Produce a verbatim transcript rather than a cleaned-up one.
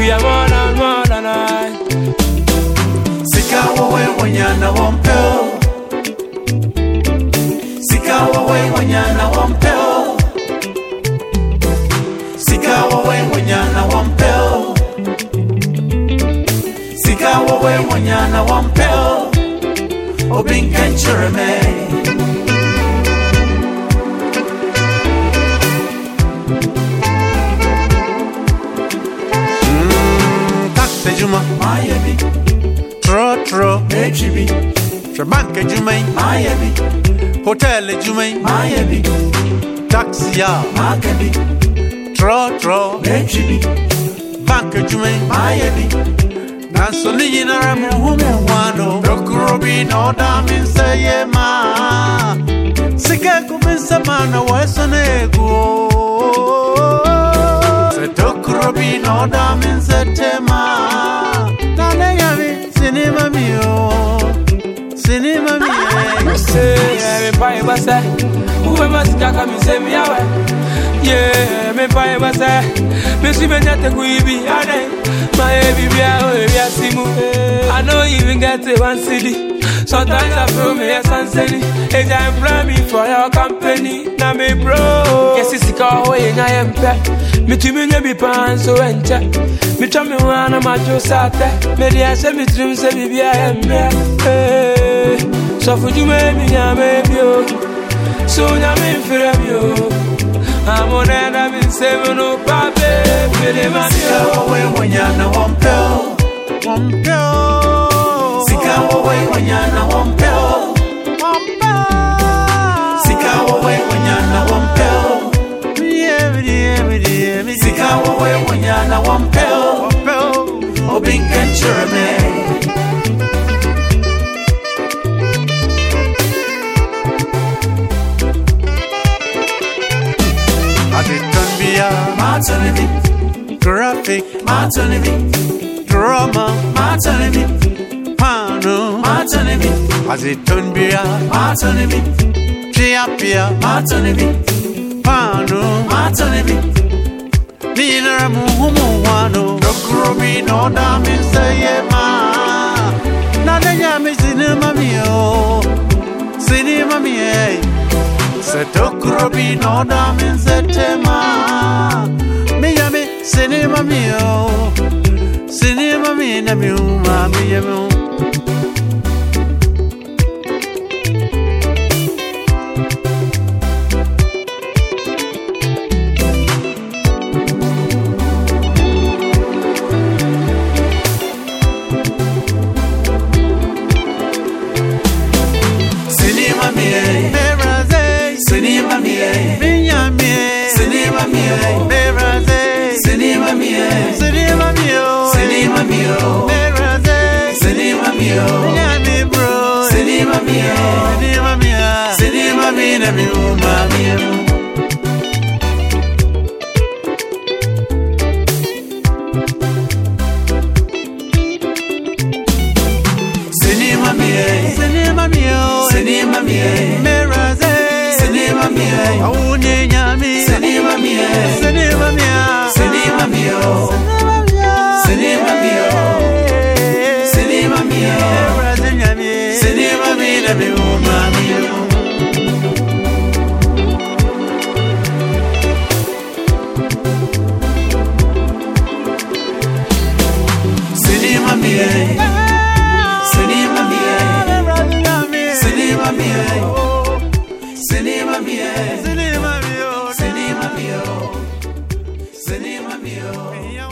be a more than more than I. Sika wawe wanyana wampeo. Sika wawe wanyana wampeo. Sika wawe wanyana wampeo. Sika wawe wanyana wampeo. Obinken chireme. Mmm, taxe juma Miami. Tro tro H B. Shabanka jumai Miami. Hotel jumai Miami. Taxi ya Miami. Tro tro H B. Bank jumai Miami. Nansoni na ramu hume wano. Dokurobi no damin seye ma. Sika kuminsa mana wasonego. Se dokurobi no damin setema. Nane yami sinima mio. Sinima mio. Say, me buy was that. Who must take me say me away? Yeah, me buy was that. Me see me not a quibi. My baby, we are simu. I don't even get to one city. Sometimes I feel me a sunset. A giant plan me for your company. Now me bro. Yes, it's a car way and I am pet. Me to me be pants so and check. Me tell me one of my jokes out there. Maybe I say me dream say baby I am here. So for you maybe I may be you. So now me feel you. I'm on end I've been saving no baby. Sika wawe wanyana wampeo. Wampeo. Sika wawe wanyana wampeo. Wampeo. Sika wawe wanyana wampeo. Sika wawe wanyana wampeo. Obinken chireme. Maternity, Graphic, maternity, drama, maternity, pano, maternity, as it turn beer, maternity, chiapia, maternity, pano, maternity. Nina muhumu wano, Dokurobi no damin say ma. Nana yami cinema mio, cinema mie. Se Dokurobi no damin setema. Mi yami cinema mio, cinema mi na mi uma mi yami. Cinema mie, cinema mie, Minya mie, cinema mie, Beraze, cinema mie, cinema mio, cinema mio, Beraze, cinema mio, Miami bro, cinema mie, cinema mia, cinema mie na mi uma mie. Cinema mie, cinema mio, cinema mie, Beraze, cinema mie, Aune nyami, cinema mie, cinema mia, cinema mio, cinema mia, cinema mio, cinema mie, Beraze nyami, cinema mie na mi uma mie. Cinema mie, cinema mie, Beraze nyami, cinema mie, cinema mie, cinema mio, cinema mio, cinema mio. Minya